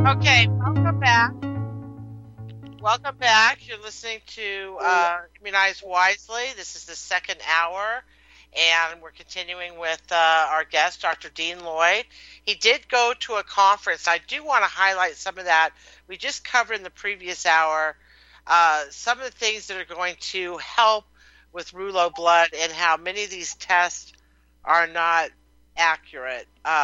Okay, welcome back. Welcome back. You're listening to Immunize Wisely. This is the second hour, and we're continuing with our guest, Dr. Dean Lloyd. He did go to a conference. I do want to highlight some of that. We just covered in the previous hour some of the things that are going to help with rouleau blood and how many of these tests are not accurate.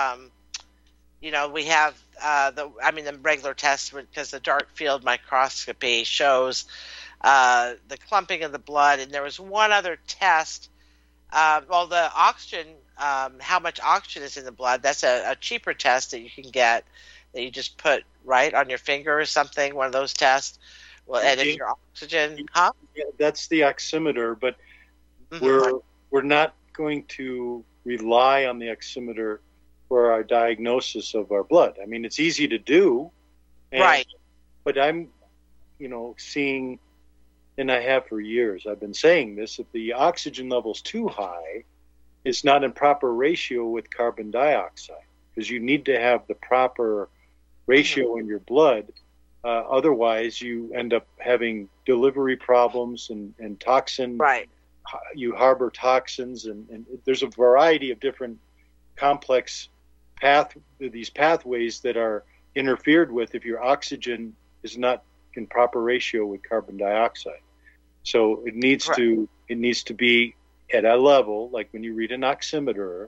We have the regular test because the dark field microscopy shows the clumping of the blood, and there was one other test. The oxygen, how much oxygen is in the blood, that's a cheaper test that you can get that you just put right on your finger or something, one of those tests. Well, and if your oxygen, Yeah, that's the oximeter, but we're not going to rely on the oximeter for our diagnosis of our blood. I mean, it's easy to do, right? But I'm, seeing, and I have for years. I've been saying this: if the oxygen level's too high, it's not in proper ratio with carbon dioxide, because you need to have the proper ratio in your blood. Otherwise, you end up having delivery problems and toxin. Right. You harbor toxins, and there's a variety of different complex these pathways that are interfered with if your oxygen is not in proper ratio with carbon dioxide. So it needs to be at a level like when you read an oximeter,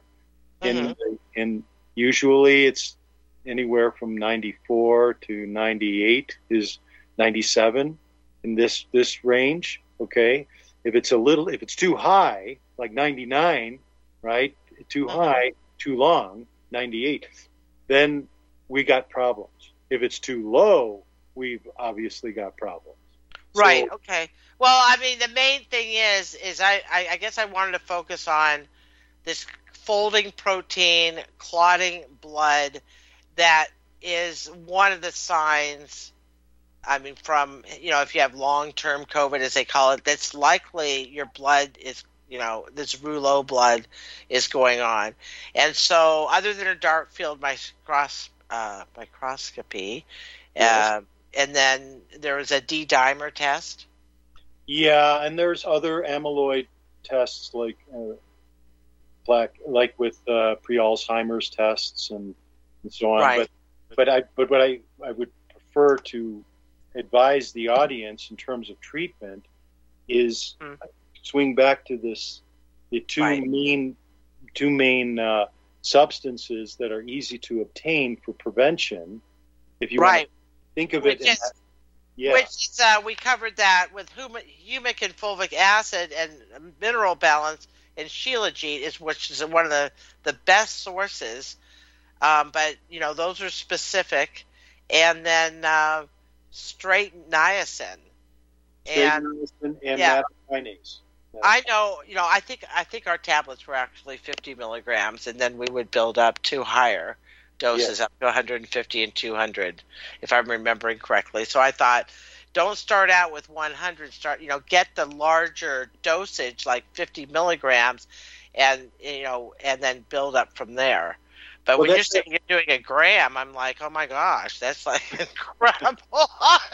and usually it's anywhere from 94 to 98 is 97 in this range. Okay, if it's too high, like 99, right? Too high, too long, 98, then we got problems. If it's too low, we've obviously got problems. Right. So, okay. Well, I mean, the main thing is I guess I wanted to focus on this folding protein, clotting blood. That is one of the signs. I mean, from, if you have long-term COVID, as they call it, that's likely your blood is, this rouleau blood is going on. And so other than a dark field microscopy, yes. And then there was a D-dimer test. Yeah, and there's other amyloid tests like with pre-Alzheimer's tests and so on. Right. But what I would prefer to advise the audience in terms of treatment is swing back to the two main substances that are easy to obtain for prevention. If you want to think of it, which is we covered that with humic and fulvic acid and mineral balance, and Shilajit which is one of the best sources. But those are specific, and then straight niacin and nattokinase. I know, I think our tablets were actually 50 milligrams, and then we would build up to higher doses, up to 150 and 200, if I'm remembering correctly. So I thought, don't start out with 100. Get the larger dosage, like 50 milligrams, and then build up from there. But when you're saying you're doing a gram, I'm like, oh my gosh, that's like incredible.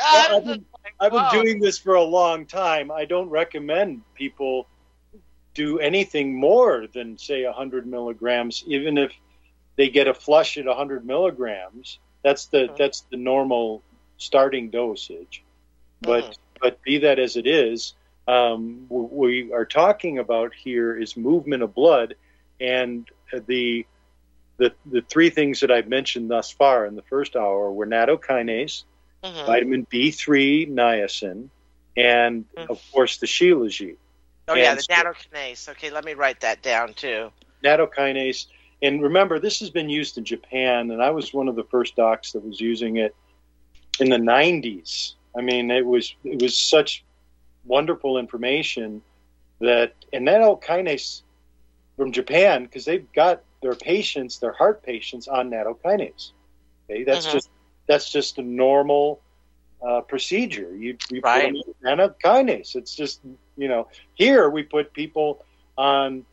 I've been doing this for a long time. I don't recommend people do anything more than, say, 100 milligrams, even if they get a flush at 100 milligrams. That's the normal starting dosage. But be that as it is, what we are talking about here is movement of blood, and the three things that I've mentioned thus far in the first hour were nattokinase, vitamin B3, niacin, and of course the Shilajit. Oh, yeah, the nattokinase. Okay, let me write that down too. Nattokinase, and remember, this has been used in Japan, and I was one of the first docs that was using it in the 90s. I mean, it was such wonderful information and nattokinase from Japan, because they've got their patients, their heart patients, on nattokinase. Okay, that's just a normal procedure. You put them on nattokinase. It's just, here we put people on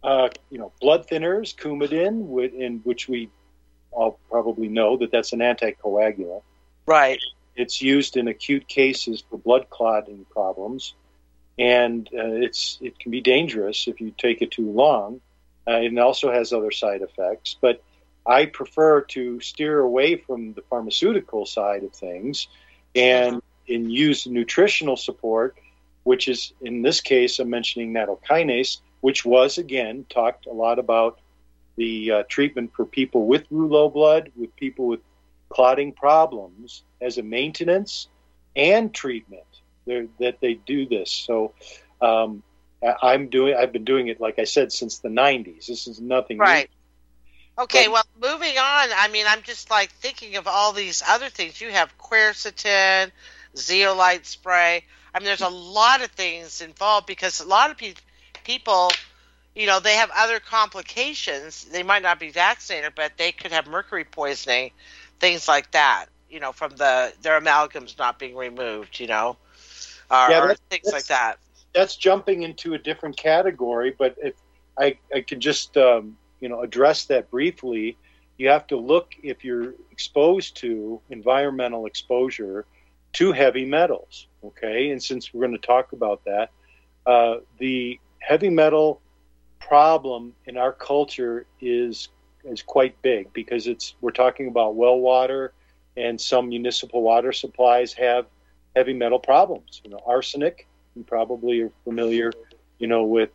blood thinners, Coumadin, in which we all probably know that's an anticoagulant. Right. It's used in acute cases for blood clotting problems, and it can be dangerous if you take it too long. It also has other side effects, but I prefer to steer away from the pharmaceutical side of things and use nutritional support, which is, in this case, I'm mentioning nattokinase, which was, again, talked a lot about the treatment for people with rouleau blood, with people with clotting problems as a maintenance and treatment that they do this. So I've been doing it, like I said, since the 90s. This is nothing right. new. Okay, well, moving on, I mean, I'm just like thinking of all these other things. You have quercetin, zeolite spray. I mean, there's a lot of things involved because a lot of people, you know, they have other complications. They might not be vaccinated, but they could have mercury poisoning, things like that, you know, from their amalgams not being removed, you know, or things like that. That's jumping into a different category, but if I could just, address that briefly, you have to look if you're exposed to environmental exposure to heavy metals, okay? And since we're going to talk about that, the heavy metal problem in our culture is quite big because we're talking about well water, and some municipal water supplies have heavy metal problems. You know, arsenic, you probably are familiar, with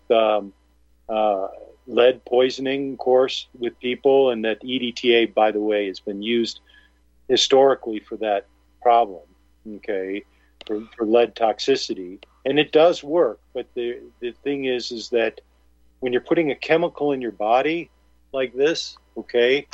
lead poisoning, of course, with people, and that EDTA, by the way, has been used historically for that problem, okay, for lead toxicity. And it does work, but the thing is that when you're putting a chemical in your body like this, okay,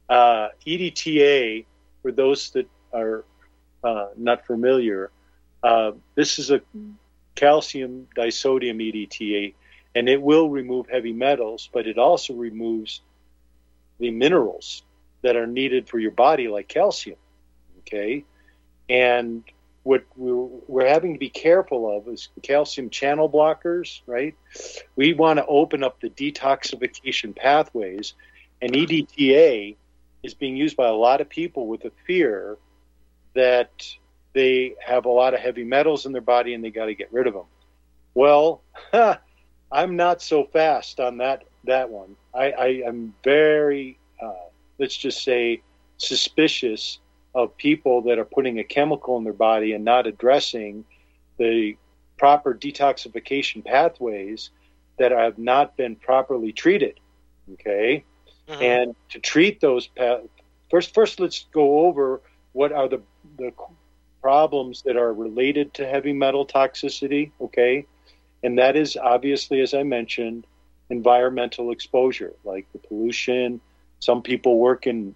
EDTA, for those that are not familiar, this is a calcium disodium EDTA, and it will remove heavy metals, but it also removes the minerals that are needed for your body, like calcium, okay? And what we're having to be careful of is calcium channel blockers, right? We want to open up the detoxification pathways, and EDTA is being used by a lot of people with a fear that they have a lot of heavy metals in their body and they got to get rid of them. Well, I'm not so fast on that one. I'm very, let's just say, suspicious of people that are putting a chemical in their body and not addressing the proper detoxification pathways that have not been properly treated, okay? Mm-hmm. And to treat those first let's go over what are the problems that are related to heavy metal toxicity, okay? And that is obviously, as I mentioned, environmental exposure, like the pollution. Some people work in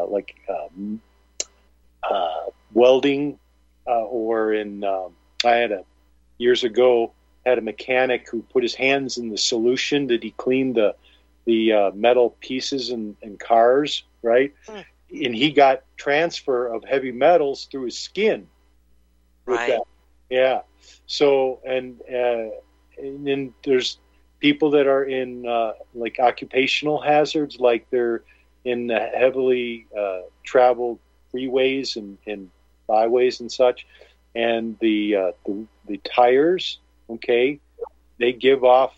welding, or in. Years ago had a mechanic who put his hands in the solution that he cleaned the metal pieces in cars, right? Mm. And he got transfer of heavy metals through his skin. With right. That. Yeah. So and then there's people that are in like occupational hazards, like they're in heavily traveled freeways and byways and such, and the tires, okay, they give off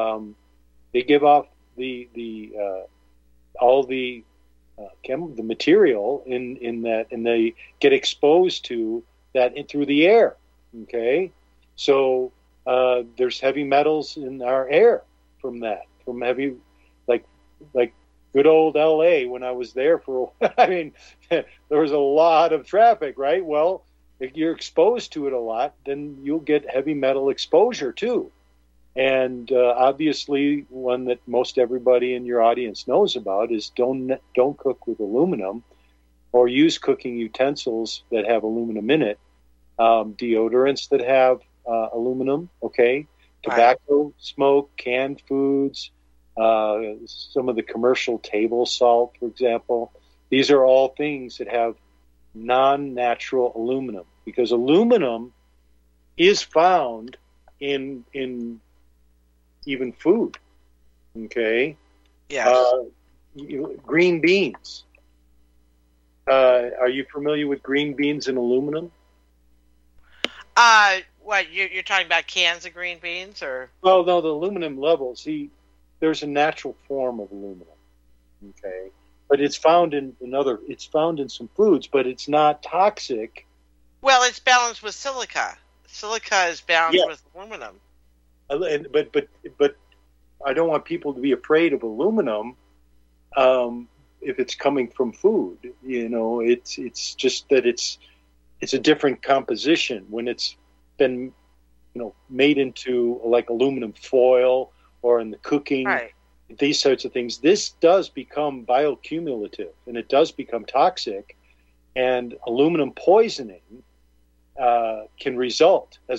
the all the material in that, and they get exposed to that through the air, okay. So there's heavy metals in our air from heavy, like good old LA when I was there for, I mean, there was a lot of traffic, right? Well, if you're exposed to it a lot, then you'll get heavy metal exposure too. And obviously, one that most everybody in your audience knows about is don't cook with aluminum, or use cooking utensils that have aluminum in it. Deodorants that have aluminum, okay? Tobacco, smoke, canned foods, some of the commercial table salt, for example. These are all things that have non-natural aluminum, because aluminum is found in even food, okay? Yeah. Green beans, Are you familiar with green beans and aluminum? What you're talking about? Cans of green beans, or? Well, no, the aluminum levels. There's a natural form of aluminum. Okay, but it's found in It's found in some foods, but it's not toxic. Well, it's balanced with silica. Silica is balanced with aluminum. But I don't want people to be afraid of aluminum if it's coming from food. It's just that it's a different composition when it's been made into like aluminum foil or in the cooking. Right. These sorts of things. This does become bioaccumulative, and it does become toxic. And aluminum poisoning can result as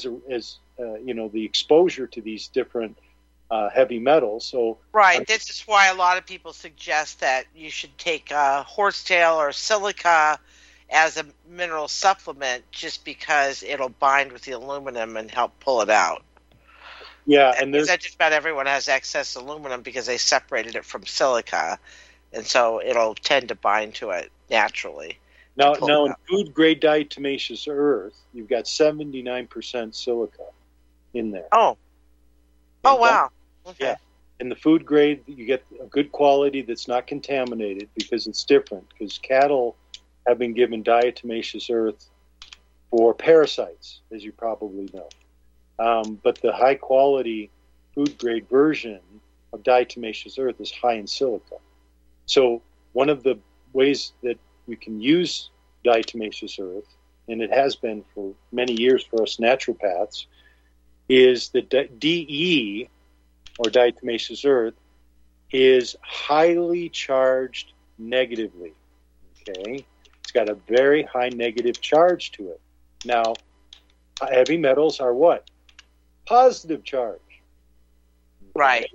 the exposure to these different heavy metals. So right, this is why a lot of people suggest that you should take horsetail or silica as a mineral supplement, just because it'll bind with the aluminum and help pull it out. Yeah, and just about everyone has excess aluminum because they separated it from silica, and so it'll tend to bind to it naturally. Now in food grade diatomaceous earth, you've got 79% silica in there. Oh, wow. Okay. Yeah. In the food grade, you get a good quality that's not contaminated because it's different. Because cattle have been given diatomaceous earth for parasites, as you probably know. But the high quality food grade version of diatomaceous earth is high in silica. So one of the ways that you can use diatomaceous earth, and it has been for many years for us naturopaths, is that DE, or diatomaceous earth, is highly charged negatively. Okay? It's got a very high negative charge to it. Now, heavy metals are what? Positive charge. Right.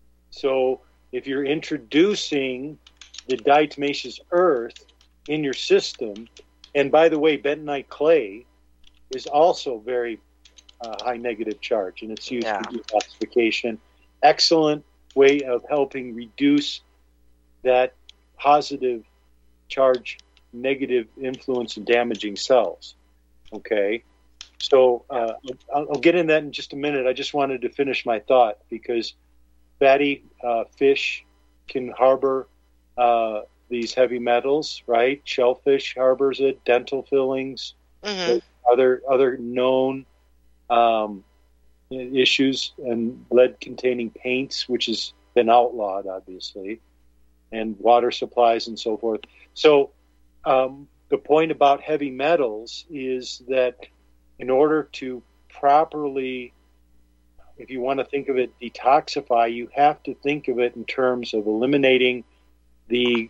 So if you're introducing the diatomaceous earth in your system, and by the way, bentonite clay is also very high negative charge, and it's used for detoxification. Excellent way of helping reduce that positive charge, negative influence in damaging cells. Okay, so I'll get in that in just a minute. I just wanted to finish my thought because fatty fish can harbor these heavy metals, right? Shellfish harbors it, dental fillings, other known issues, and lead-containing paints, which has been outlawed, obviously, and water supplies and so forth. So the point about heavy metals is that in order to properly, if you want to think of it, detoxify, you have to think of it in terms of eliminating the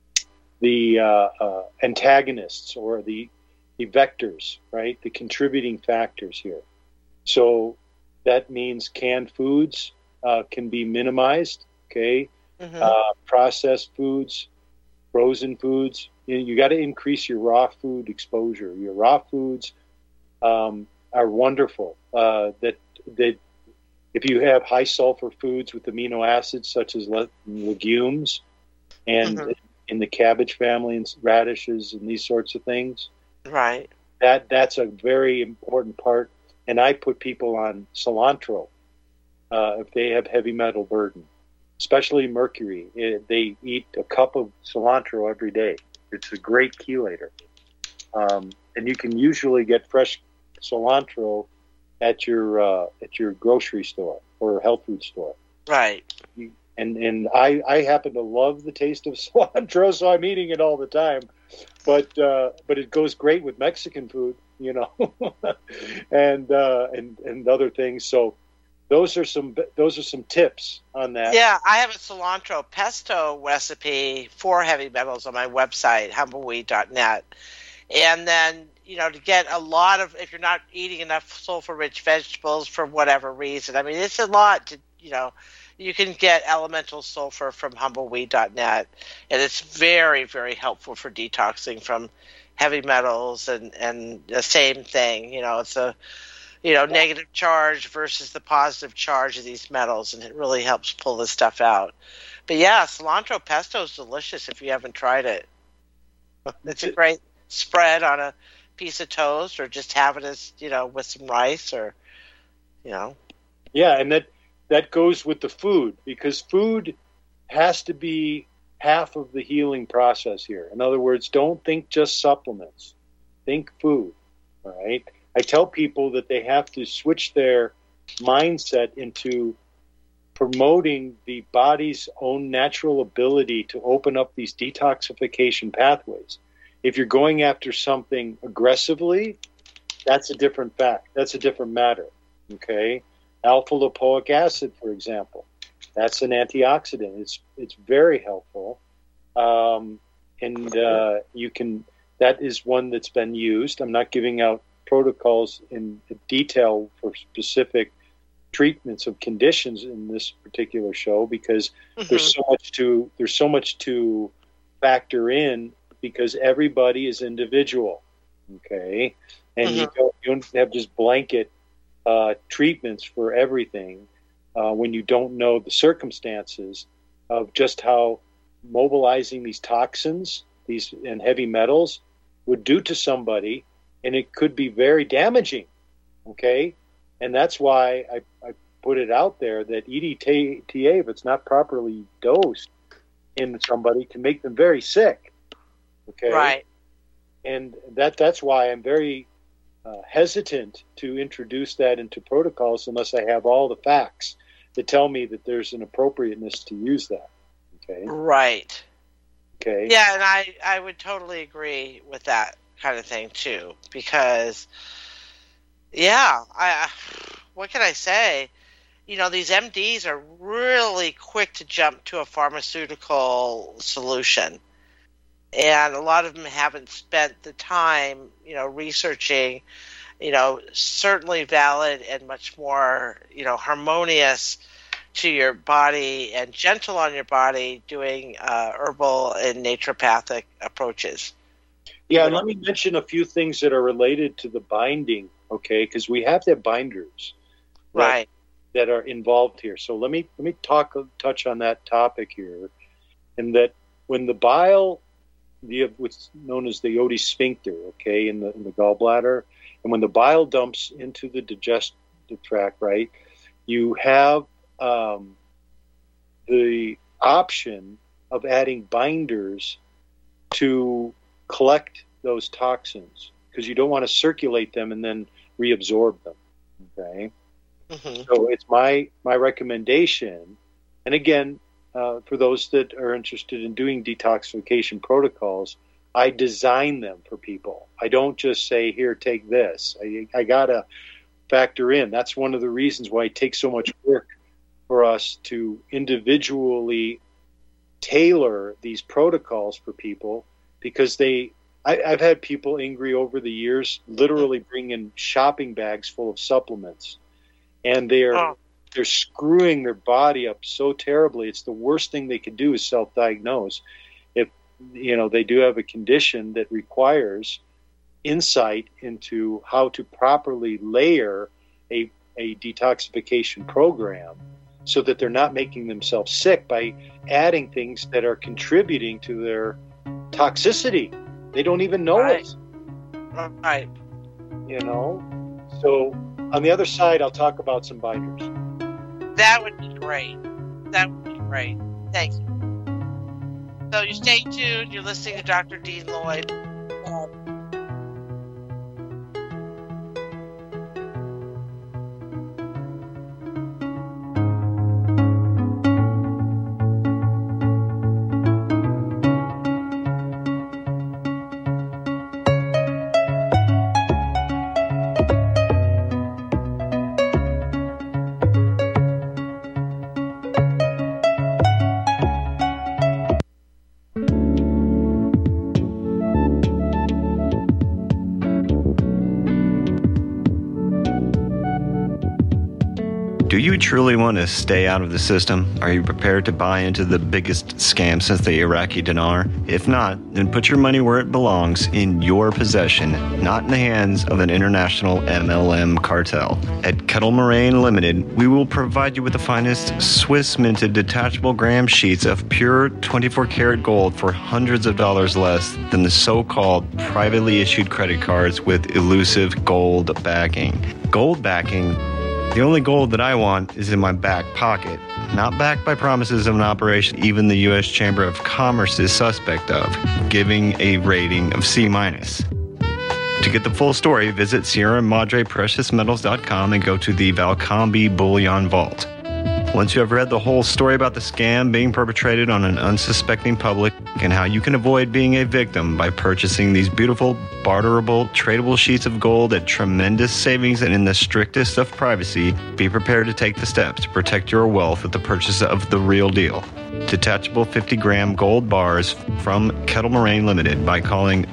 antagonists or the vectors, right? The contributing factors here. So that means canned foods can be minimized, okay? Processed foods, frozen foods. You got to increase your raw food exposure. Your raw foods are wonderful. That if you have high sulfur foods with amino acids such as legumes and in the cabbage family and radishes and these sorts of things, right? That's a very important part. And I put people on cilantro if they have heavy metal burden, especially mercury. They eat a cup of cilantro every day. It's a great chelator. And you can usually get fresh cilantro at your grocery store or health food store. Right. And I happen to love the taste of cilantro, so I'm eating it all the time. But it goes great with Mexican food, and other things. So those are some tips on that. Yeah, I have a cilantro pesto recipe for heavy metals on my website, humbleweed.net. And then, to get a lot of, if you're not eating enough sulfur-rich vegetables for whatever reason, I mean, it's a lot to, you can get elemental sulfur from humbleweed.net, and it's very, very helpful for detoxing from heavy metals and the same thing. It's a, negative charge versus the positive charge of these metals, and it really helps pull this stuff out. But yeah, cilantro pesto is delicious if you haven't tried it. It's a great spread on a piece of toast, or just have it as, with some rice, or, Yeah, and that goes with the food, because food has to be half of the healing process here. In other words, don't think just supplements. Think food, all right? I tell people that they have to switch their mindset into promoting the body's own natural ability to open up these detoxification pathways. If you're going after something aggressively, that's a different fact. That's a different matter, okay? Alpha lipoic acid, for example, that's an antioxidant. It's very helpful, and you can. That is one that's been used. I'm not giving out protocols in detail for specific treatments of conditions in this particular show, because there's so much to factor in, because everybody is individual, okay, and you don't have just blanket treatments for everything when you don't know the circumstances of just how mobilizing these toxins, and heavy metals would do to somebody, and it could be very damaging, okay? And that's why I put it out there that EDTA, if it's not properly dosed in somebody, can make them very sick, okay? Right. And that's why I'm very hesitant to introduce that into protocols unless I have all the facts that tell me that there's an appropriateness to use that, okay? Right. Okay. Yeah, and I would totally agree with that kind of thing too, because, what can I say? These MDs are really quick to jump to a pharmaceutical solution, and a lot of them haven't spent the time, researching, certainly valid and much more, harmonious to your body and gentle on your body, doing herbal and naturopathic approaches. Yeah, and let me mention a few things that are related to the binding, okay? Because we have to have binders, right, that are involved here. So let me touch on that topic here, and that when the bile, what's known as the Oddi sphincter, okay, in the gallbladder, and when the bile dumps into the digestive tract, right, you have the option of adding binders to collect those toxins, because you don't want to circulate them and then reabsorb them, okay? So it's my recommendation, and again, for those that are interested in doing detoxification protocols, I design them for people. I don't just say, here, take this. I got to factor in. That's one of the reasons why it takes so much work for us to individually tailor these protocols for people, because I've had people angry over the years, literally bring in shopping bags full of supplements, and they're screwing their body up so terribly. It's the worst thing they could do is self-diagnose. If they do have a condition that requires insight into how to properly layer a detoxification program, so that they're not making themselves sick by adding things that are contributing to their toxicity. They don't even know it. Right. So on the other side, I'll talk about some binders. That would be great. Thank you. So you stay tuned. You're listening to Dr. Dean Lloyd. Do you truly want to stay out of the system? Are you prepared to buy into the biggest scam since the Iraqi dinar? If not, then put your money where it belongs, in your possession, not in the hands of an international MLM cartel. At Kettle Moraine Limited, we will provide you with the finest Swiss minted detachable gram sheets of pure 24 karat gold for hundreds of dollars less than the so-called privately issued credit cards with elusive gold backing. Gold backing? The only gold that I want is in my back pocket, not backed by promises of an operation even the U.S. Chamber of Commerce is suspect of, giving a rating of C-. To get the full story, visit Sierra Madre PreciousMetals.com and go to the Valcambi Bullion Vault. Once you have read the whole story about the scam being perpetrated on an unsuspecting public and how you can avoid being a victim by purchasing these beautiful, barterable, tradable sheets of gold at tremendous savings and in the strictest of privacy, be prepared to take the steps to protect your wealth with the purchase of the real deal. Detachable 50-gram gold bars from Kettle Moraine Limited by calling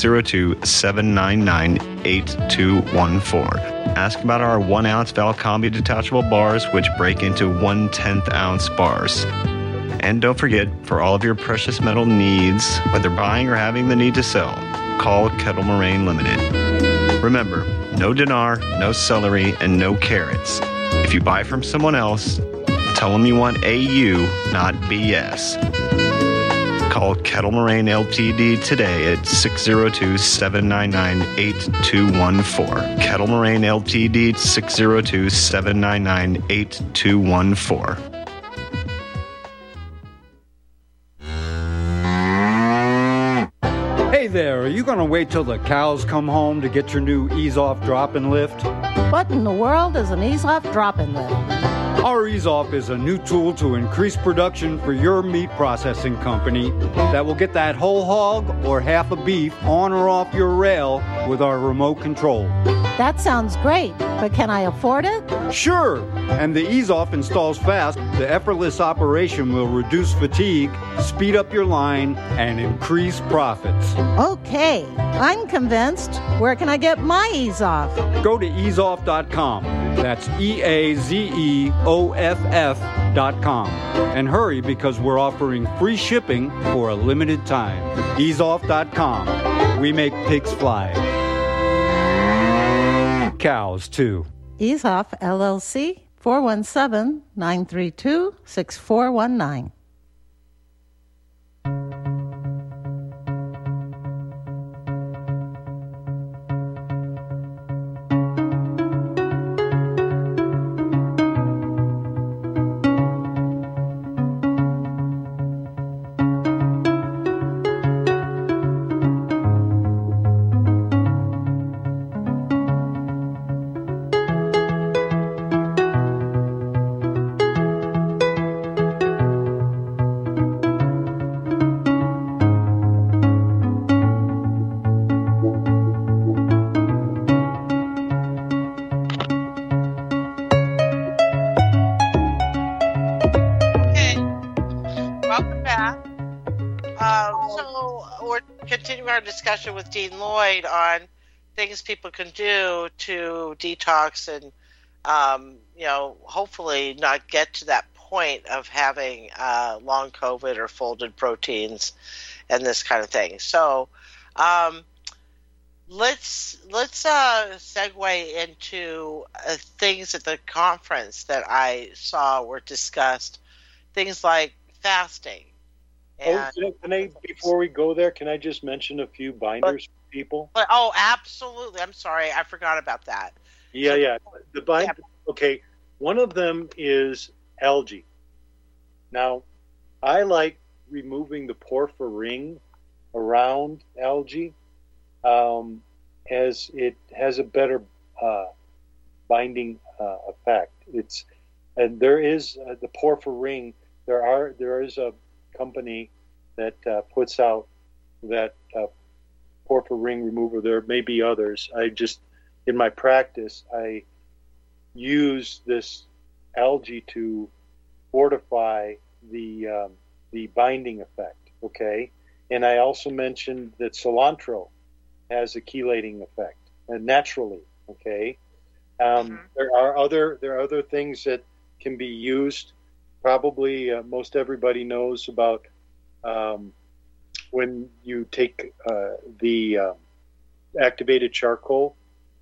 602-799-8214. Ask about our 1-ounce Valcambi detachable bars, which break into 1/10 ounce bars. And don't forget, for all of your precious metal needs, whether buying or having the need to sell, call Kettle Moraine Limited. Remember, no dinar, no celery, and no carrots. If you buy from someone else, tell them you want AU, not BS. Call Kettle Moraine Ltd. today at 602-799-8214. Kettle Moraine Ltd. 602-799-8214. Hey there, are you going to wait till the cows come home to get your new Ease-Off drop-in lift? What in the world is an Ease-Off drop-in lift? Our Ease-Off is a new tool to increase production for your meat processing company that will get that whole hog or half a beef on or off your rail with our remote control. That sounds great, but can I afford it? Sure, and the Ease-Off installs fast. The effortless operation will reduce fatigue, speed up your line, and increase profits. Okay, I'm convinced. Where can I get my Ease-Off? Go to easeoff.com. That's EAZEOFF.com. And hurry, because we're offering free shipping for a limited time. Easeoff.com. We make pigs fly. Cows, too. Ease-Off, LLC, 417-932-6419. Discussion with Dean Lloyd on things people can do to detox and hopefully not get to that point of having long COVID or folded proteins and this kind of thing. So let's segue into things at the conference that I saw were discussed, things like fasting. Can I, before we go there, can I just mention a few binders for people? Oh, absolutely. I'm sorry. I forgot about that. Yeah. The binder. Yeah. Okay. One of them is algae. Now, I like removing the porphyrin around algae as it has a better binding effect. There is the porphyrin. There is a company that puts out that porphyrin remover. There may be others. In my practice, I use this algae to fortify the binding effect. Okay, and I also mentioned that cilantro has a chelating effect naturally. Okay, there are other things that can be used. Probably most everybody knows about when you take the activated charcoal.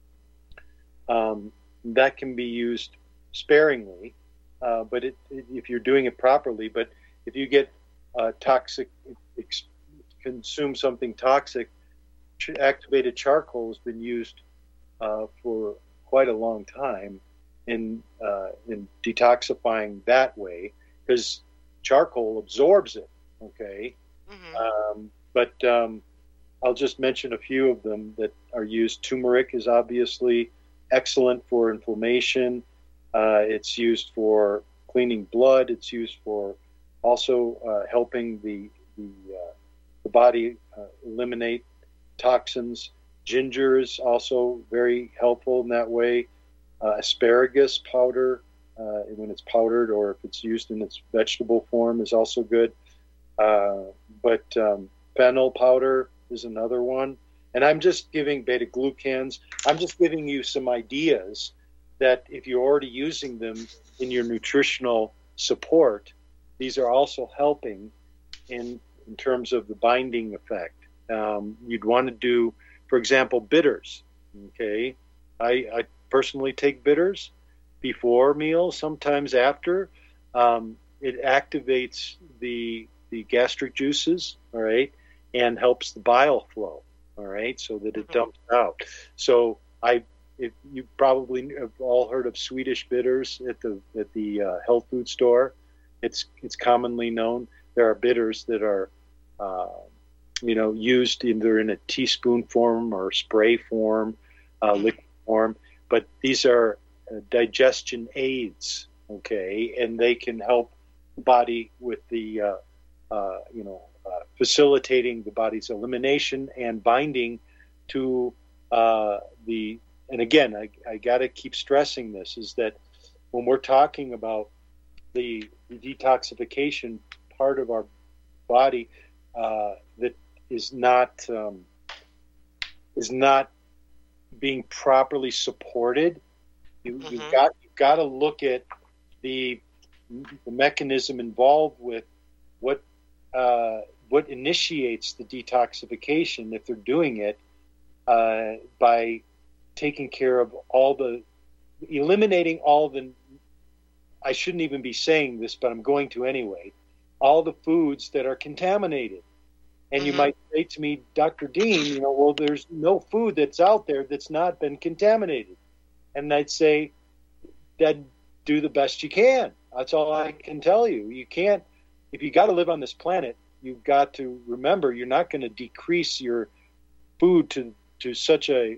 That can be used sparingly, but if you're doing it properly. But if you get toxic, consume something toxic, activated charcoal has been used for quite a long time in detoxifying that way, because charcoal absorbs it. Okay, but I'll just mention a few of them that are used. Turmeric is obviously excellent for inflammation. It's used for cleaning blood. It's used for also helping the body eliminate toxins. Ginger is also very helpful in that way. Asparagus powder, when it's powdered, or if it's used in its vegetable form, is also good. But fennel powder is another one. And I'm just giving beta-glucans. I'm just giving you some ideas that if you're already using them in your nutritional support, these are also helping in terms of the binding effect. You'd want to do, for example, bitters. Okay, I personally take bitters before meals, sometimes after. It activates the gastric juices, all right, and helps the bile flow, all right, so that it dumps out. So you probably have all heard of Swedish bitters at the health food store. It's commonly known. There are bitters that are used either in a teaspoon form or spray form, liquid form, but these are digestion aids, okay, and they can help the body with the facilitating the body's elimination and binding to and again, I got to keep stressing this, is that when we're talking about the detoxification part of our body that is not being properly supported, you've got to look at the mechanism involved with what initiates the detoxification, if they're doing it by taking care of eliminating all the, I shouldn't even be saying this, but I'm going to anyway, all the foods that are contaminated. And you might say to me, Dr. Dean, well, there's no food that's out there that's not been contaminated. And I'd say, then do the best you can. That's all I can tell you. You can't, if you got to live on this planet, you've got to remember you're not going to decrease your food to such a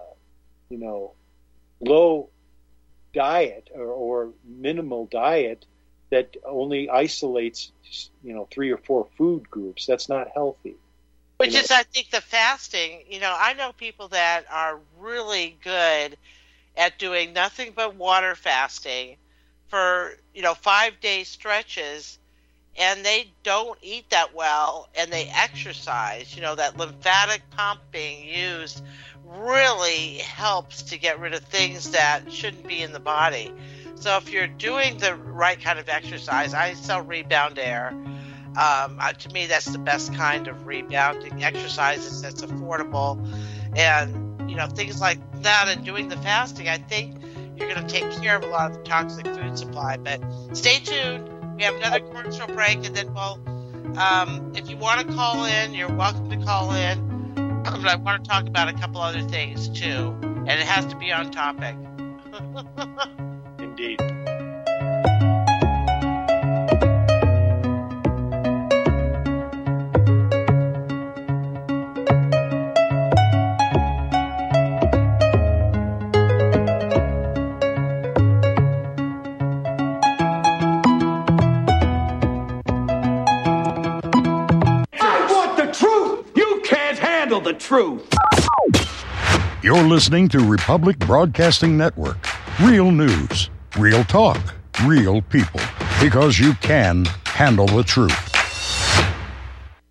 low diet or minimal diet that only isolates 3 or 4 food groups. That's not healthy. Which is, I think, the fasting. I know people that are really good at doing nothing but water fasting for 5-day stretches, and they don't eat that well, and they exercise. That lymphatic pump being used really helps to get rid of things that shouldn't be in the body. So if you're doing the right kind of exercise, I sell Rebound Air. To me, that's the best kind of rebounding exercises that's affordable. And, things like that, and doing the fasting, I think you're going to take care of a lot of the toxic food supply. But stay tuned. We have another commercial break, and then we'll, if you want to call in, you're welcome to call in. But I want to talk about a couple other things, too. And it has to be on topic. Indeed. The truth. You're listening to Republic Broadcasting Network. Real news, real talk, real people. Because you can handle the truth.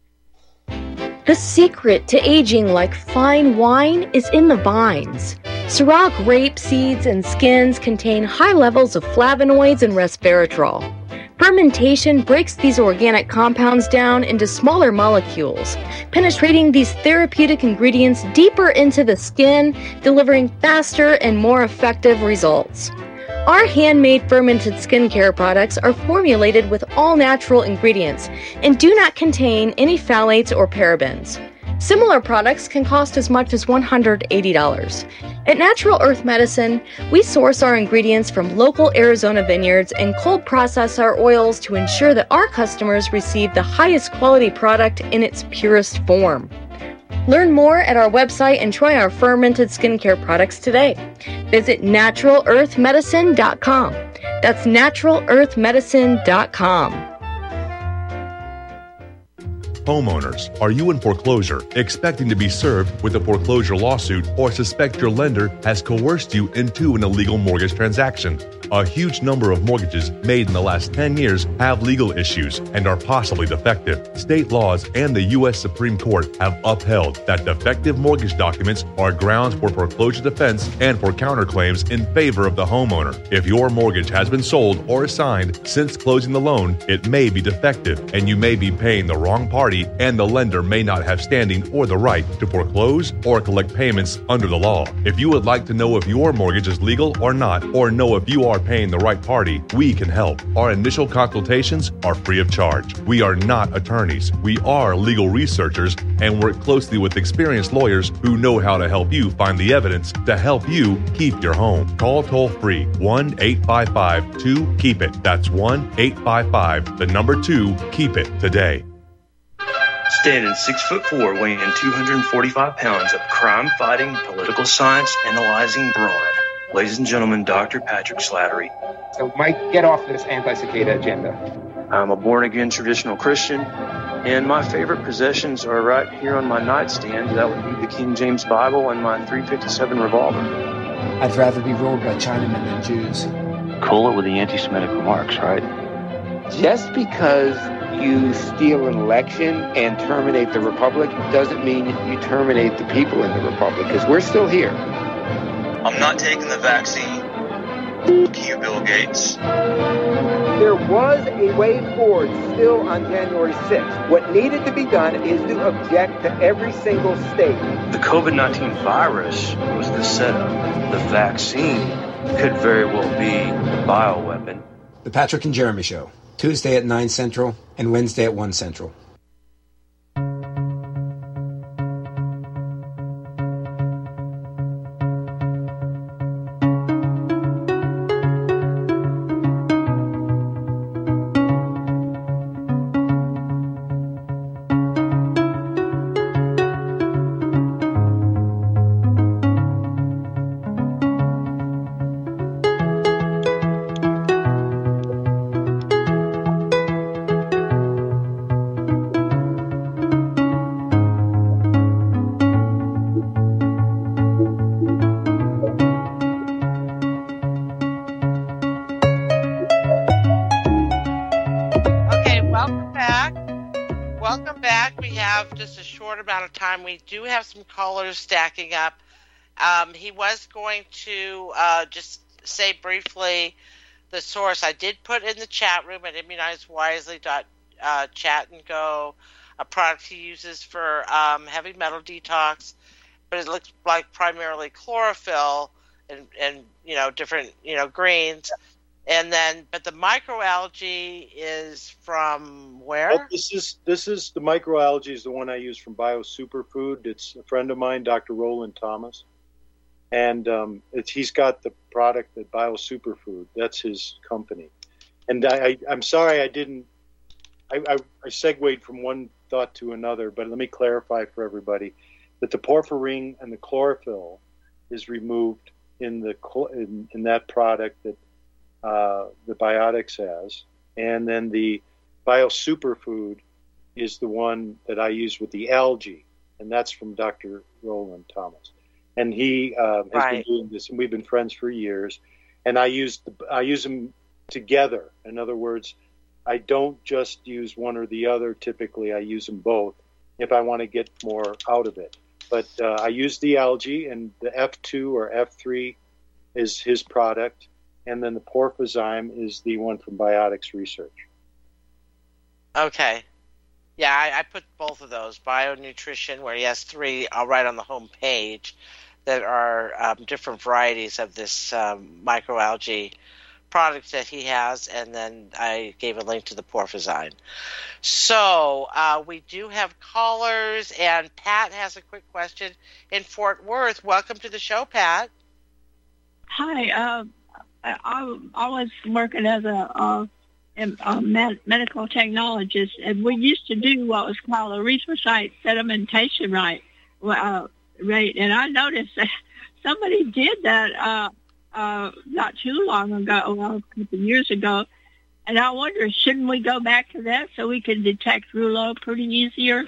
The secret to aging like fine wine is in the vines. Ciroc rape seeds and skins contain high levels of flavonoids and resveratrol. Fermentation breaks these organic compounds down into smaller molecules, penetrating these therapeutic ingredients deeper into the skin, delivering faster and more effective results. Our handmade fermented skincare products are formulated with all natural ingredients and do not contain any phthalates or parabens. Similar products can cost as much as $180. At Natural Earth Medicine, we source our ingredients from local Arizona vineyards and cold process our oils to ensure that our customers receive the highest quality product in its purest form. Learn more at our website and try our fermented skincare products today. Visit NaturalEarthMedicine.com. That's NaturalEarthMedicine.com. Homeowners, are you in foreclosure, expecting to be served with a foreclosure lawsuit, or suspect your lender has coerced you into an illegal mortgage transaction? A huge number of mortgages made in the last 10 years have legal issues and are possibly defective. State laws and the U.S. Supreme Court have upheld that defective mortgage documents are grounds for foreclosure defense and for counterclaims in favor of the homeowner. If your mortgage has been sold or assigned since closing the loan, it may be defective and you may be paying the wrong party, and the lender may not have standing or the right to foreclose or collect payments under the law. If you would like to know if your mortgage is legal or not, or know if you are paying the right party, we can help. Our initial consultations are free of charge. We are not attorneys. We are legal researchers and work closely with experienced lawyers who know how to help you find the evidence to help you keep your home. Call toll-free 1-855-2-KEEP-IT. That's 1-855-2-KEEP-IT today. Standing 6'4", weighing 245 pounds of crime-fighting, political science analyzing brawn. Ladies and gentlemen, Dr. Patrick Slattery. So, Mike, get off this anti-cicada agenda. I'm a born-again traditional Christian, and my favorite possessions are right here on my nightstand. That would be the King James Bible and my .357 revolver. I'd rather be ruled by Chinamen than Jews. Cool it with the anti-Semitic remarks, right? Just because you steal an election and terminate the republic doesn't mean you terminate the people in the republic, because we're still here. I'm not taking the vaccine. Fuck you, Bill Gates. There was a way forward still on January 6th. What needed to be done is to object to every single state. The COVID-19 virus was the setup. The vaccine could very well be the bioweapon. The Patrick and Jeremy Show. Tuesday at 9 Central and Wednesday at 1 Central. We do have some callers stacking up. He was going to just say briefly the source. I did put in the chat room at immunizewisely.chat and go a product he uses for heavy metal detox, but it looks like primarily chlorophyll and different greens. And then, but the microalgae is from where? Oh, this is the microalgae is the one I use from Bio Superfood. It's a friend of mine, Dr. Roland Thomas, and he's got the product at Bio Superfood. That's his company. And I'm sorry I didn't. I segued from one thought to another, but let me clarify for everybody that the porphyrin and the chlorophyll is removed in that product that. The Biotics has, and then the Bio Superfood is the one that I use with the algae, and that's from Dr. Roland Thomas, and he has been doing this, and we've been friends for years. And I use them together. In other words, I don't just use one or the other. Typically, I use them both if I want to get more out of it. But I use the algae, and the F2 or F3 is his product, and then the Porphyzyme is the one from Biotics Research. Okay. Yeah, I put both of those. BioNutrition, where he has 3, I'll write on the home page, that are different varieties of this microalgae product that he has, and then I gave a link to the Porphyzyme. So we do have callers, and Pat has a quick question in Fort Worth. Welcome to the show, Pat. Hi. I was working as a medical technologist, and we used to do what was called erythrocyte sedimentation rate. And I noticed that somebody did that not too long ago, well, a couple of years ago, and I wonder, shouldn't we go back to that so we can detect rouleau pretty easier?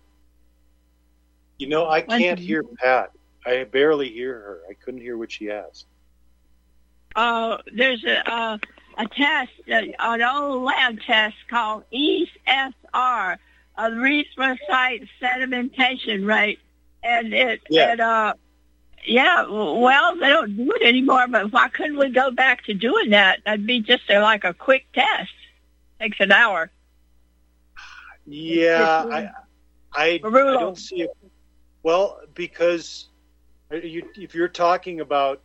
You know, I can't hear Pat. I barely hear her. I couldn't hear what she asked. There's a test, an old lab test called ESR, erythrocyte sedimentation rate, and well, they don't do it anymore, but why couldn't we go back to doing that? That'd be just like a quick test. Takes an hour. Yeah, I don't see it. Well, because if you're talking about,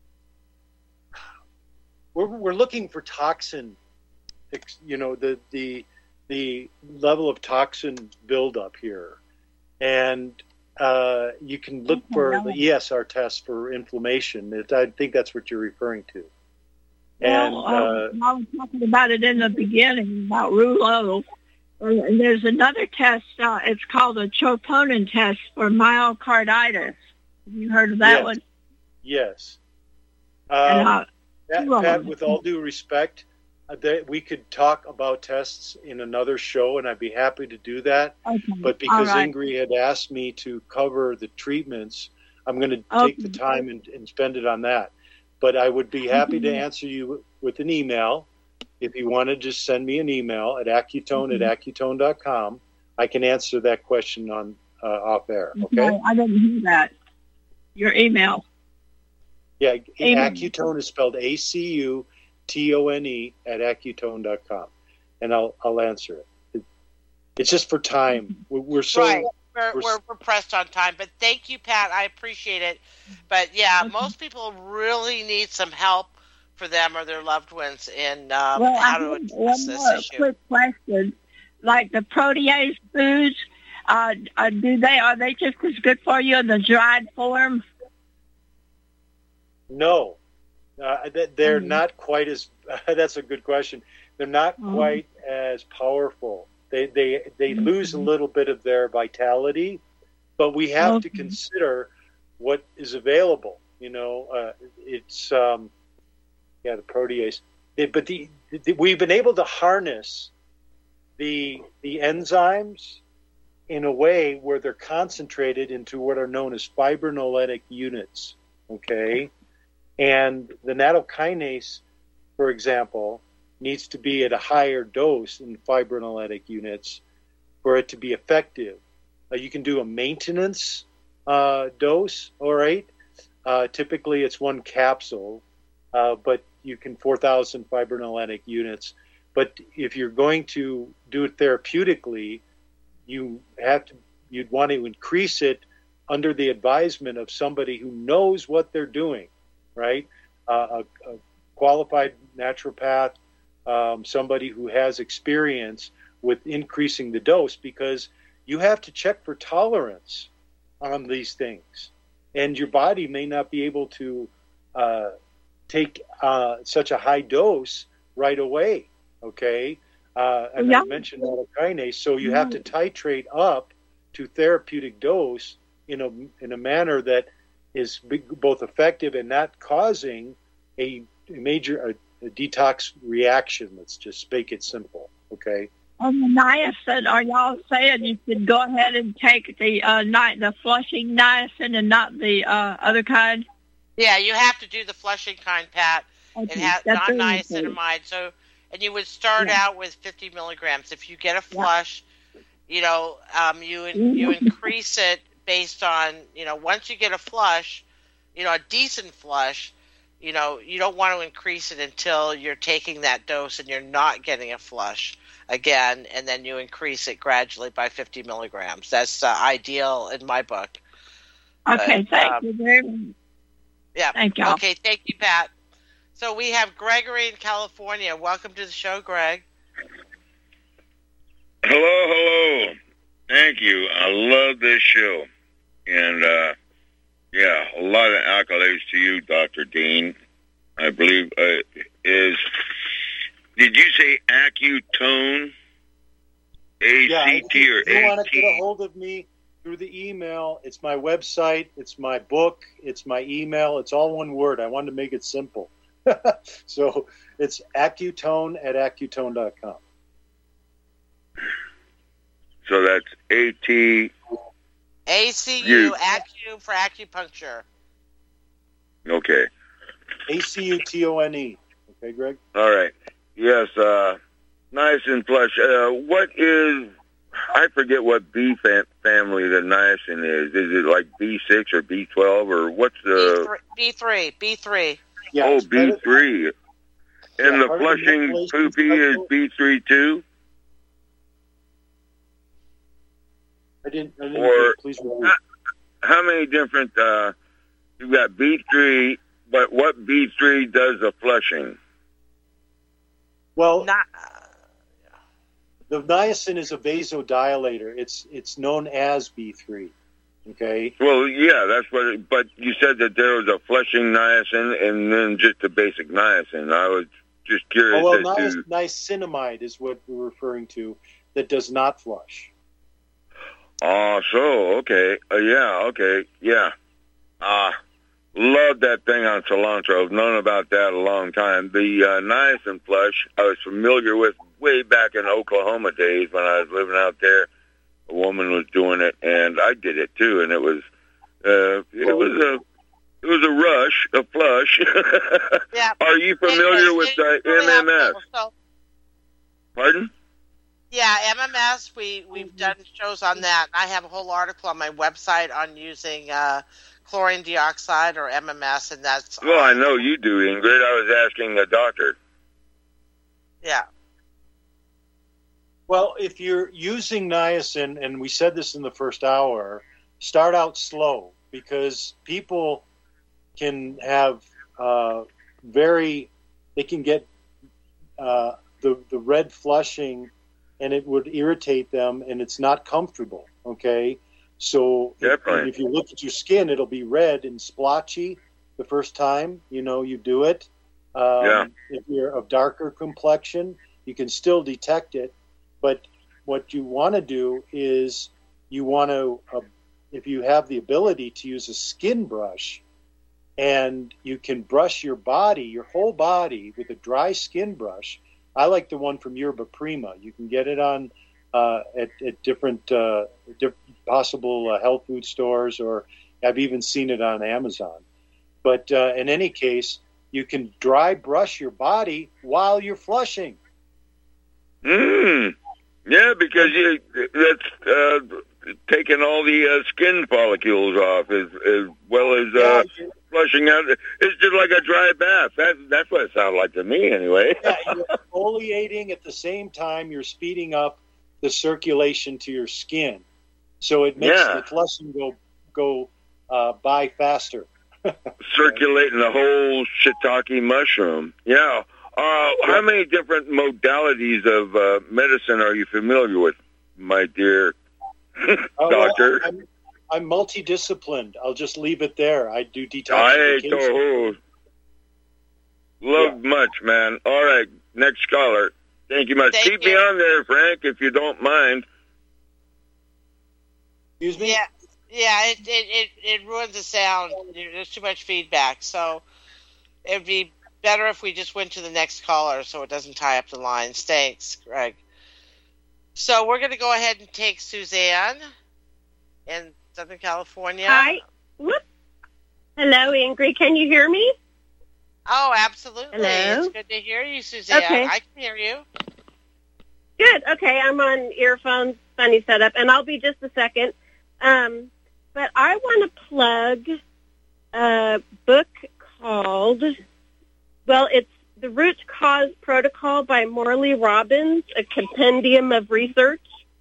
we're looking for toxin, you know, the level of toxin buildup here, and you can look for the ESR test for inflammation. I think that's what you're referring to. And I was talking about it in the beginning about rouleau. And there's another test. It's called a troponin test for myocarditis. Have you heard of that one? Yes. Pat, with all due respect, we could talk about tests in another show, and I'd be happy to do that. Okay. But because Ingrid had asked me to cover the treatments, I'm going to take the time and spend it on that. But I would be happy to answer you with an email. If you want to just send me an email at Accutone@Accutone.com, I can answer that question on off air. Okay? I didn't hear that. Your email. Yeah, Accutone is spelled ACUTONE @Accutone.com, and I'll answer it. It's just for time. We're so right. We're pressed on time, but thank you, Pat. I appreciate it. But yeah, most people really need some help for them or their loved ones in how to address this issue. Quick question: like the protease foods, are they just as good for you in the dried form? No, they're not quite as. That's a good question. They're not quite as powerful. They lose a little bit of their vitality, but we have to consider what is available. You know, it's the protease. But we've been able to harness the enzymes in a way where they're concentrated into what are known as fibrinolytic units. Okay, and the nattokinase, for example, needs to be at a higher dose in fibrinolytic units for it to be effective. You can do a maintenance dose, all right? Typically it's 1 capsule, but you can 4,000 fibrinolytic units. But if you're going to do it therapeutically, you'd want to increase it under the advisement of somebody who knows what they're doing, right? A qualified naturopath, somebody who has experience with increasing the dose, because you have to check for tolerance on these things. And your body may not be able to take such a high dose right away, okay? And I mentioned nattokinase, so you have to titrate up to therapeutic dose in a manner that is both effective and not causing a major a detox reaction. Let's just make it simple, okay? On the niacin, are y'all saying you could go ahead and take the flushing niacin and not the other kind? Yeah, you have to do the flushing kind, Pat. Okay. It has non-niacinamide. So, and you would start out with 50 milligrams. If you get a flush, you know, you increase it based on, once you get a flush, a decent flush, you don't want to increase it until you're taking that dose and you're not getting a flush again, and then you increase it gradually by 50 milligrams. That's ideal in my book. Okay, thank you very much. Yeah. Thank you. Okay, thank you, Pat. So we have Gregory in California. Welcome to the show, Greg. Hello. Thank you. I love this show. And, a lot of accolades to you, Dr. Dean. I believe did you say Accutone? A-C-T or A-T? If you want to get a hold of me through the email, it's my website, it's my book, it's my email, it's all one word. I wanted to make it simple. So it's Accutone@Accutone.com. So that's A-T... ACU, Acu for acupuncture. Okay. ACUTONE. Okay, Greg? All right. Yes, nice and flush. What is... I forget what B family the niacin is. Is it like B6 or B12 or what's the... B3. Yeah, oh, B3. And the flushing poopy is B3 too? I didn't or please repeat. How many different... you've got B3, but what B3 does the flushing? Well... The niacin is a vasodilator. It's known as B3. Okay. Well, yeah, that's what. But you said that there was a flushing niacin and then just a basic niacin. I was just curious. Oh, well, niacinamide is what we're referring to that does not flush. Oh, so okay, yeah. Love that thing on cilantro. I've known about that a long time. The niacin flush I was familiar with way back in Oklahoma days when I was living out there. A woman was doing it, and I did it too, and it was a rush, a flush. Yeah. Are you familiar with MMS? Pardon? Yeah, MMS. We've done shows on that. I have a whole article on my website on using chlorine dioxide or MMS, and that's... Well, I know you do, Ingrid. I was asking the doctor. Yeah. Well, if you're using niacin, and we said this in the first hour, start out slow, because people can have they can get the red flushing, and it would irritate them, and it's not comfortable, okay? So if you look at your skin, it'll be red and splotchy the first time, you do it. If you're of darker complexion, you can still detect it. But what you want to do is you want to, if you have the ability to use a skin brush, and you can brush your body, your whole body, with a dry skin brush. I like the one from Yerba Prima. You can get it on at different possible health food stores, or I've even seen it on Amazon. But in any case, you can dry brush your body while you're flushing. Yeah, because that's taking all the skin follicles off as well as flushing out. It's just like a dry bath. That's what it sounds like to me, anyway. Yeah, you're exfoliating at the same time. You're speeding up the circulation to your skin, so it makes the flushing go by faster. Circulating the whole shiitake mushroom. Yeah. How many different modalities of medicine are you familiar with, my dear doctor? Well, I'm multidisciplined. I'll just leave it there. I do detoxification. Love much, man. All right, next caller. Thank you much. Keep me on there, Frank, if you don't mind. Excuse me? Yeah, it ruins the sound. There's too much feedback. So it would be better if we just went to the next caller so it doesn't tie up the lines. Thanks, Greg. So we're going to go ahead and take Suzanne in Southern California. Hi. Whoop. Hello, Ingrid. Can you hear me? Oh, absolutely. Hello? It's good to hear you, Suzanne. Okay. I can hear you. Good. Okay, I'm on earphones, funny setup, and I'll be just a second. But want to plug a book called, it's The Root Cause Protocol by Morley Robbins, a compendium of research.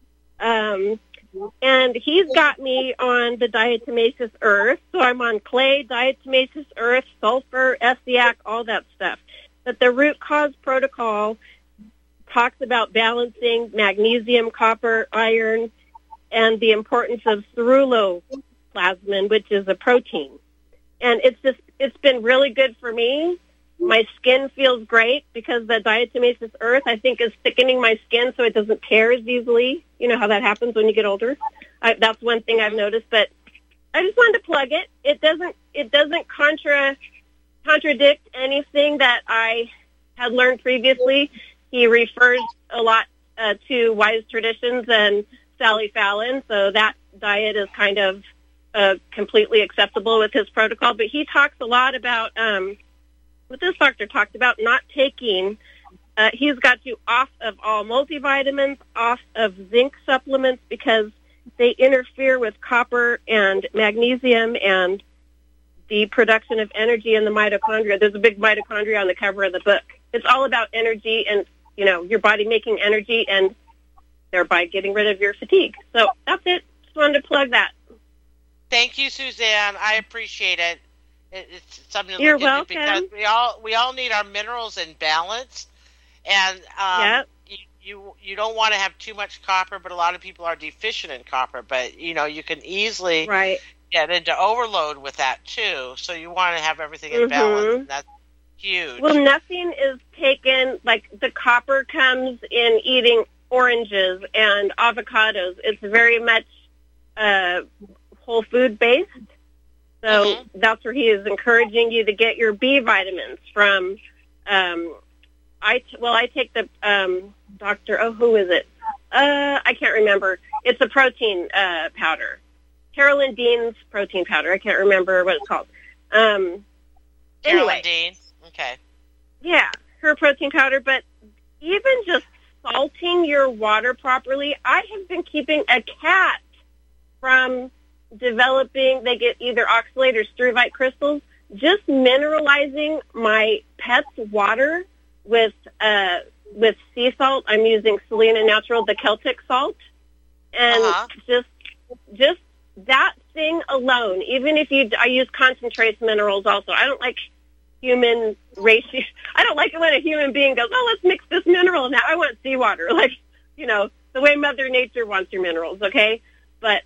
And he's got me on the diatomaceous earth. So I'm on clay, diatomaceous earth, sulfur, SCAC, all that stuff. But the Root Cause Protocol talks about balancing magnesium, copper, iron, and the importance of ceruloplasmin, which is a protein. And it's been really good for me. My skin feels great because the diatomaceous earth, I think, is thickening my skin so it doesn't tear as easily. You know how that happens when you get older. That's one thing I've noticed. But I just wanted to plug it. It doesn't contradict anything that I had learned previously. He refers a lot to Wise Traditions and Sally Fallon, so that diet is kind of completely acceptable with his protocol. But he talks a lot about what this doctor talked about, not taking, he's got you off of all multivitamins, off of zinc supplements because they interfere with copper and magnesium and the production of energy in the mitochondria. There's a big mitochondria on the cover of the book. It's all about energy and, your body making energy and thereby getting rid of your fatigue. So that's it. Just wanted to plug that. Thank you, Suzanne. I appreciate it. It's something to You're look into welcome. because we all need our minerals in balance, and you don't want to have too much copper, but a lot of people are deficient in copper. But you can easily get into overload with that too. So you want to have everything in balance. And that's huge. Well, nothing is taken, like the copper comes in eating oranges and avocados. It's very much whole food based. So that's where he is encouraging you to get your B vitamins from. I take the who is it? I can't remember. It's a protein powder. Carolyn Dean's protein powder. I can't remember what it's called. Carolyn Dean. Okay. Yeah, her protein powder. But even just salting your water properly, I have been keeping a cat from developing, they get either oxalate or struvite crystals, just mineralizing my pet's water with sea salt. I'm using Selena Natural, the Celtic salt. And just that thing alone, even if I use concentrates minerals also. I don't like human ratio. I don't like it when a human being goes, let's mix this mineral now. I want seawater. Like, the way Mother Nature wants your minerals, okay? But,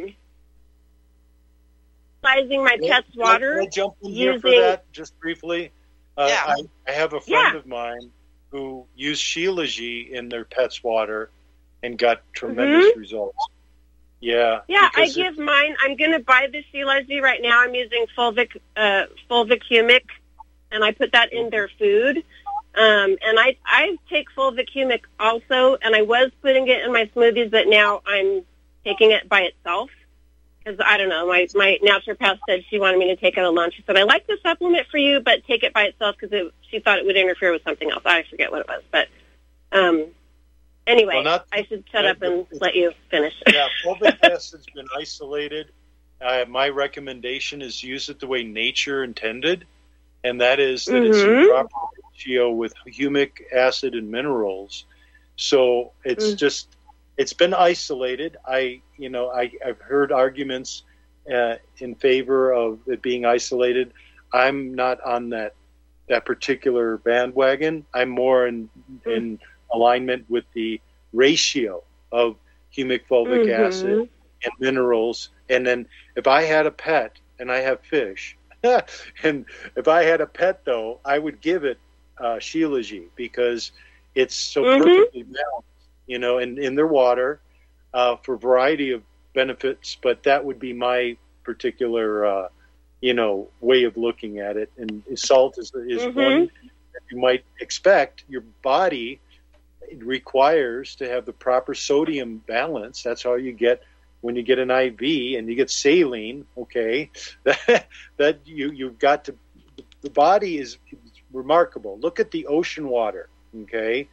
my pet's water. Can I jump in here for that just briefly? I have a friend of mine who used Shilajit in their pet's water and got tremendous results. Yeah. Yeah, I give mine. I'm going to buy the Shilajit right now. I'm using fulvic humic, and I put that in their food. And I take fulvic humic also, and I was putting it in my smoothies, but now I'm taking it by itself. Because, I don't know, my naturopath said she wanted me to take it at lunch. She said, I like the supplement for you, but take it by itself because she thought it would interfere with something else. I forget what it was. But anyway, I should shut up and let you finish. Yeah, fulvic acid's been isolated. My recommendation is use it the way nature intended, and that is that it's in proper ratio with humic acid and minerals. So it's just... It's been isolated. I've heard arguments in favor of it being isolated. I'm not on that particular bandwagon. I'm more in alignment with the ratio of humic fulvic acid and minerals. And then if I had a pet, and I have fish, and if I had a pet though, I would give it Shilajit because it's so perfectly balanced. In their water for a variety of benefits, but that would be my particular, way of looking at it. And salt is one that you might expect. Your body requires to have the proper sodium balance. That's how you get when you get an IV and you get saline. Okay, that you've got to. The body is remarkable. Look at the ocean water. Okay.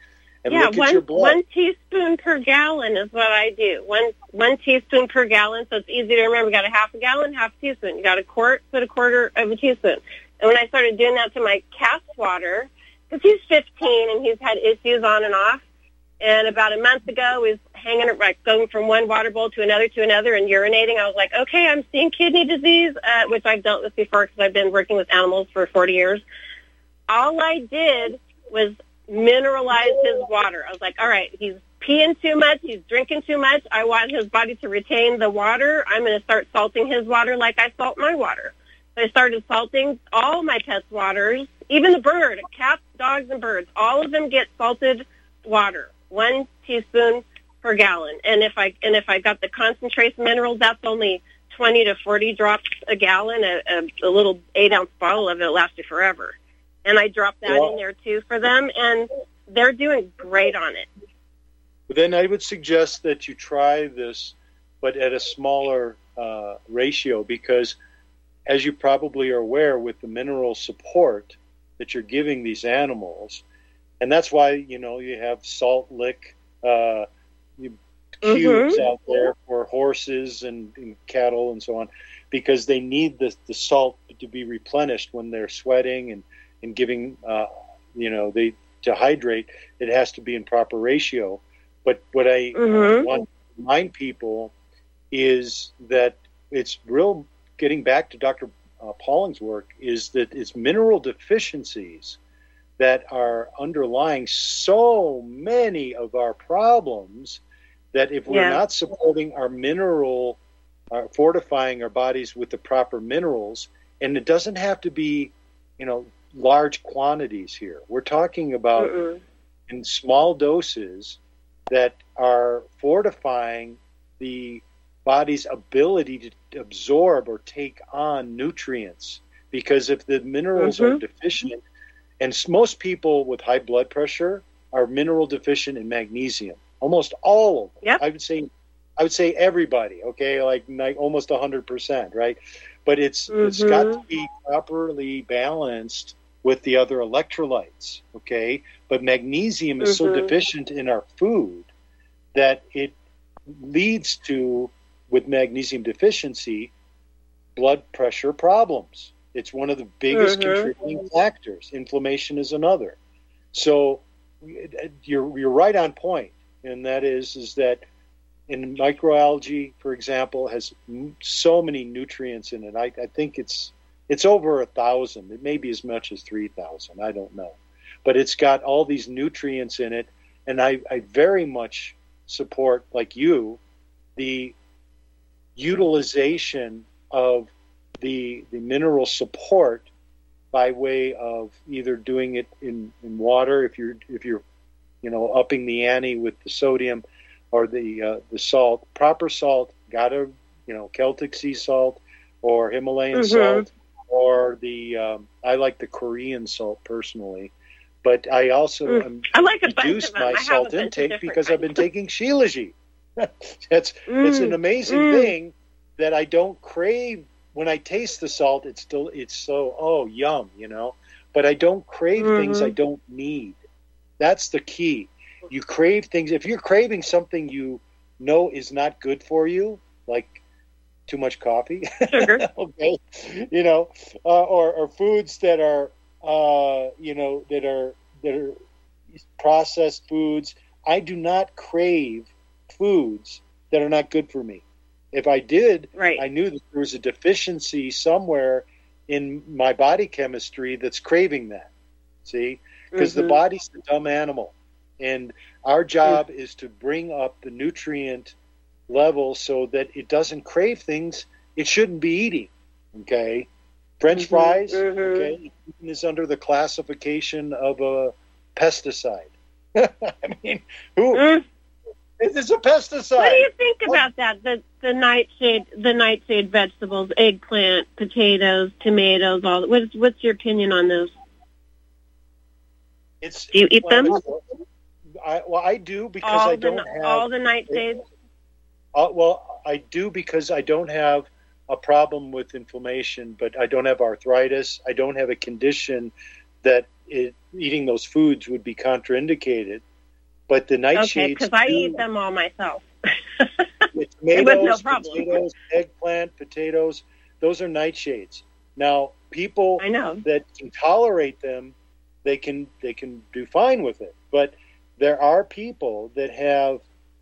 and look at your blood. 1 teaspoon per gallon is what I do. One teaspoon per gallon, so it's easy to remember. You got a half a gallon, half a teaspoon. You got a quart, put a quarter of a teaspoon. And when I started doing that to my cat's water, because he's 15 and he's had issues on and off, and about a month ago, he was going from one water bowl to another and urinating. I was like, okay, I'm seeing kidney disease, which I've dealt with before because I've been working with animals for 40 years. All I did was mineralize his water. I was like, all right, he's peeing too much, he's drinking too much. I want his body to retain the water. I'm going to start salting his water like I salt my water. So I started salting all my pets' waters, even the bird, cats, dogs, and birds. All of them get salted water, 1 teaspoon per gallon. And if I got the concentrated minerals, that's only 20 to 40 drops a gallon. A little 8-ounce bottle of it lasted forever. And I dropped that in there, too, for them, and they're doing great on it. But then I would suggest that you try this, but at a smaller ratio, because as you probably are aware, with the mineral support that you're giving these animals, and that's why, you have salt lick cubes out there for horses and cattle and so on, because they need the salt to be replenished when they're sweating and giving, to hydrate. It has to be in proper ratio. But what I want to remind people is that it's real, getting back to Dr. Pauling's work, is that it's mineral deficiencies that are underlying so many of our problems, that if we're not supporting our mineral, fortifying our bodies with the proper minerals, and it doesn't have to be, large quantities here. We're talking about in small doses that are fortifying the body's ability to absorb or take on nutrients. Because if the minerals are deficient, and most people with high blood pressure are mineral deficient in magnesium, almost all of them. Yep. I would say everybody, okay, like almost 100%, right? But it's got to be properly balanced with the other electrolytes, okay? But magnesium is so deficient in our food that it leads to, with magnesium deficiency, blood pressure problems. It's one of the biggest contributing factors. Inflammation is another. So you're right on point, and that is that in microalgae, for example, has so many nutrients in it. I think it's over 1,000. It may be as much as 3,000. I don't know. But it's got all these nutrients in it, and I very much support, like you, the utilization of the mineral support by way of either doing it in water, if you're upping the ante with the sodium, or the salt. Proper salt, gotta Celtic sea salt or Himalayan salt, or I like the Korean salt personally, but I also reduce my salt intake because I've been taking Shilajit. It's an amazing thing that I don't crave when I taste the salt. It's so yum, but I don't crave things I don't need. That's the key. You crave things. If you're craving something you know is not good for you, like too much coffee, sugar, okay, or foods that are, that are processed foods. I do not crave foods that are not good for me. If I did, I knew that there was a deficiency somewhere in my body chemistry that's craving that. See, because the body's a dumb animal. And our job is to bring up the nutrient level so that it doesn't crave things it shouldn't be eating. Okay, French fries, okay, is under the classification of a pesticide. I mean, it's a pesticide. What do you think about that? The nightshade vegetables, eggplant, potatoes, tomatoes, all. What's your opinion on those? Do you eat them? I do because I don't have all the nightshades. I do because I don't have a problem with inflammation, but I don't have arthritis. I don't have a condition that eating those foods would be contraindicated. But the nightshades... Okay, because I eat them all myself. Tomatoes, no problem. potatoes, eggplant, potatoes, those are nightshades. Now, people that can tolerate them, they can do fine with it. But there are people that have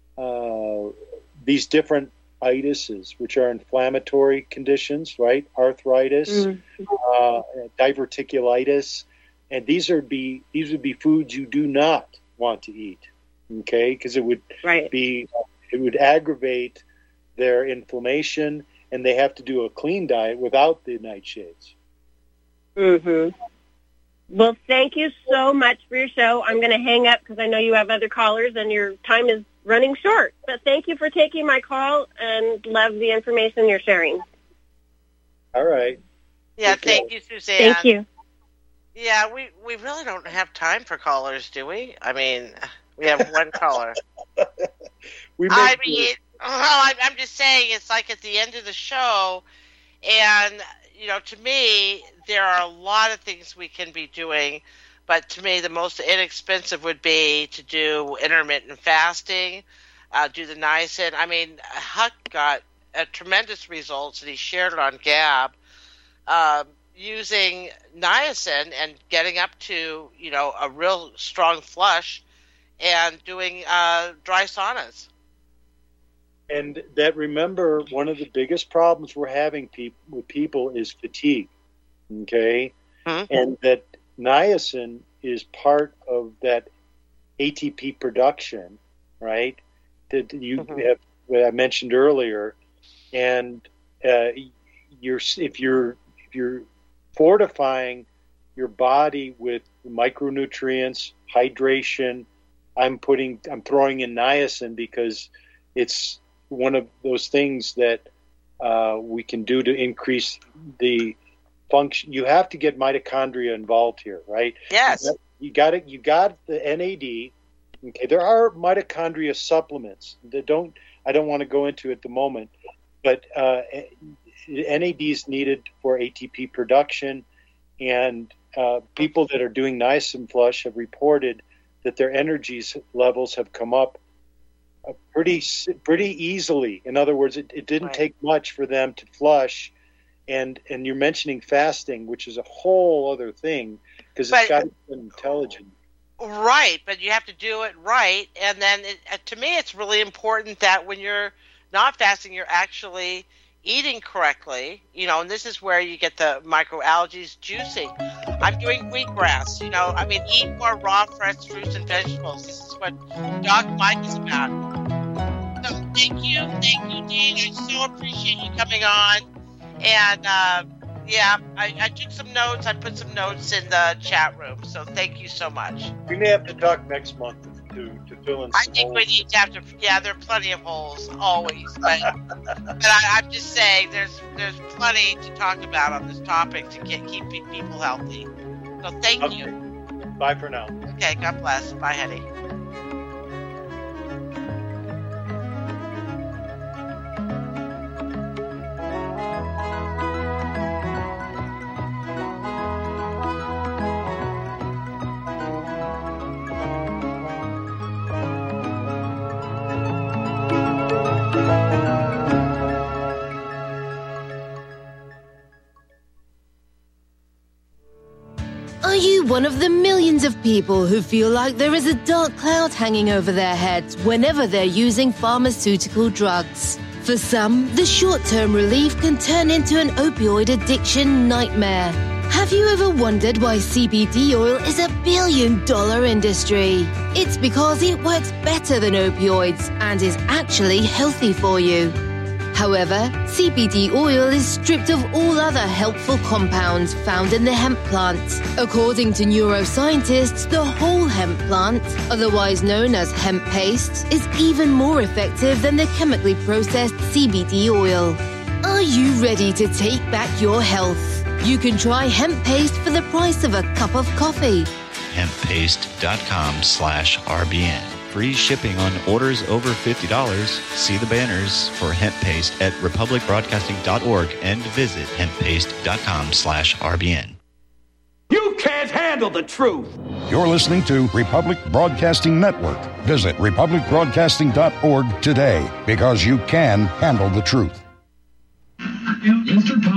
these different itises, which are inflammatory conditions, right? Arthritis, diverticulitis, and these would be foods you do not want to eat, okay? Because it would it would aggravate their inflammation, and they have to do a clean diet without the nightshades. Mm-hmm. Well, thank you so much for your show. I'm going to hang up because I know you have other callers and your time is running short. But thank you for taking my call and love the information you're sharing. All right. Yeah, thank you, Suzanne. Thank you. Yeah, we really don't have time for callers, do we? I mean, we have one caller. I'm just saying, it's like at the end of the show, and, you know, to me, there are a lot of things we can be doing, but to me, the most inexpensive would be to do intermittent fasting, do the niacin. I mean, Huck got tremendous results, and he shared it on Gab, using niacin and getting up to, you know, a real strong flush and doing dry saunas. And that, remember, one of the biggest problems we're having with people is fatigue, okay? Mm-hmm. And that niacin is part of that ATP production, right? That you have, what I mentioned earlier. And if you're fortifying your body with micronutrients, hydration, I'm throwing in niacin because it's one of those things that we can do to increase the function. You have to get mitochondria involved here, right? Yes. You got it. You got the NAD. Okay. There are mitochondria supplements that I don't want to go into at the moment, but NAD is needed for ATP production, and people that are doing niacin flush have reported that their energy levels have come up pretty easily. In other words, it didn't take much for them to flush. And you're mentioning fasting, which is a whole other thing, because it's got to be intelligent. Right, but you have to do it right. And then, to me, it's really important that when you're not fasting, you're actually eating correctly, you know, and this is where you get the microalgae juicing. I'm doing wheatgrass, you know, I mean, eat more raw, fresh fruits and vegetables. This is what Doc Mike is about. So thank you, Dean. I so appreciate you coming on. And, I took some notes. I put some notes in the chat room. So thank you so much. We may have to talk next month to fill in some I think holes. we need to have to, there are plenty of holes, always. But I'm just saying there's plenty to talk about on this topic to keep people healthy. So thank you. Bye for now. Okay, God bless. Bye, Hetty. Are you one of the millions of people who feel like there is a dark cloud hanging over their heads whenever they're using pharmaceutical drugs? For some, the short-term relief can turn into an opioid addiction nightmare. Have you ever wondered why CBD oil is a billion-dollar industry? It's because it works better than opioids and is actually healthy for you. However, CBD oil is stripped of all other helpful compounds found in the hemp plant. According to neuroscientists, the whole hemp plant, otherwise known as hemp paste, is even more effective than the chemically processed CBD oil. Are you ready to take back your health? You can try hemp paste for the price of a cup of coffee. Hemppaste.com/RBN. Free shipping on orders over $50. See the banners for hemp paste at republicbroadcasting.org and visit hemppaste.com/RBN. You can't handle the truth. You're listening to Republic Broadcasting Network, Visit republicbroadcasting.org today because you can handle the truth.